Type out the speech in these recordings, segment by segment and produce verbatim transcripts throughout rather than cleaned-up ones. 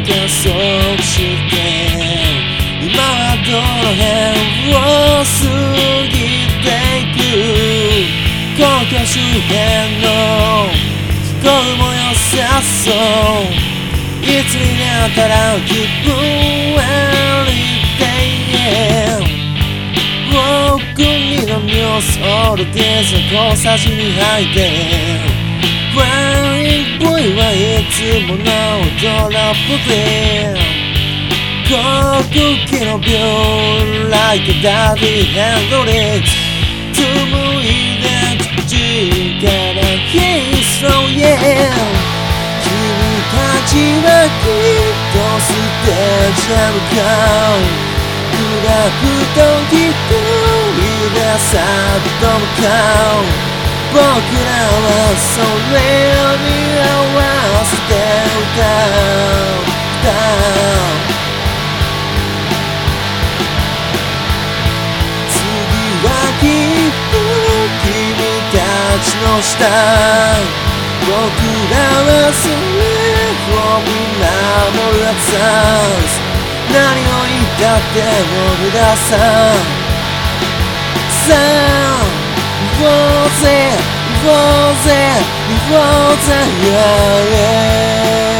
加速して今はどの辺を過ぎていく皇居周辺の気候も良さそういつになったら気分悪いって国のニュースオールディスの小さじに入ってワインボーイはいつものドラップで航空機のビューライトダディハンドレック紡いで口からヒースローイエー君たちはきっとステージへ向かうクラフトン一人でさっと向かう僕らはそれに合わせて歌う歌う次はきっと君たちの下僕らはそれを見守るはず何を言ったっても無駄ささあ行こうぜ行こうぜ行こうぜ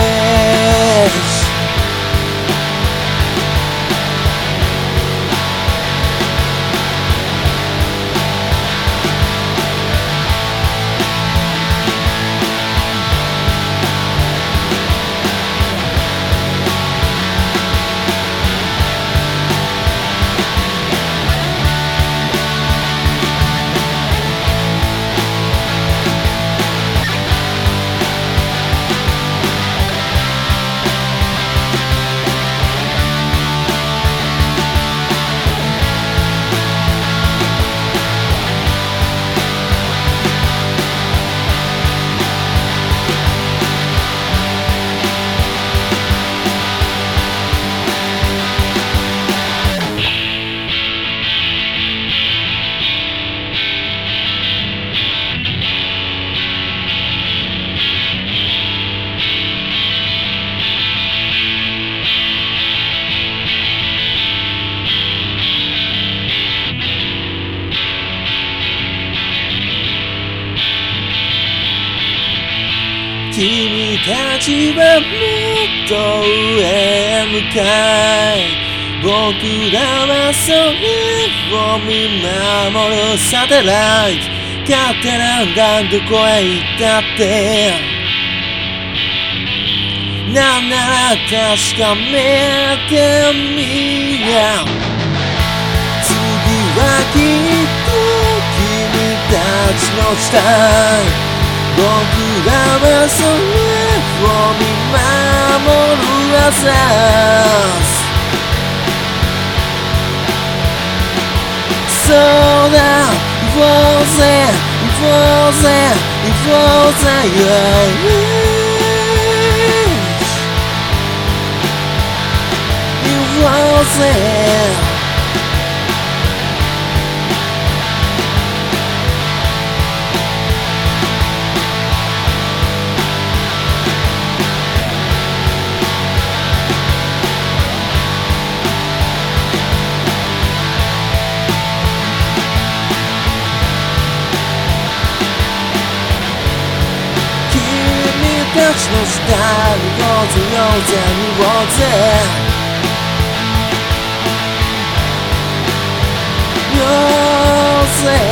君たちはもっと上へ向かい僕らはそれを見守るサテライト勝手なんだどこへ行ったってなんなら確かめてみや次はきっと君たちの下僕らはそれを見守るはずそうだ行こうぜ行こうぜ行こうぜ、yeah. 行こうぜ君たちの下に行こうぜ行こうぜ見ようぜようぜ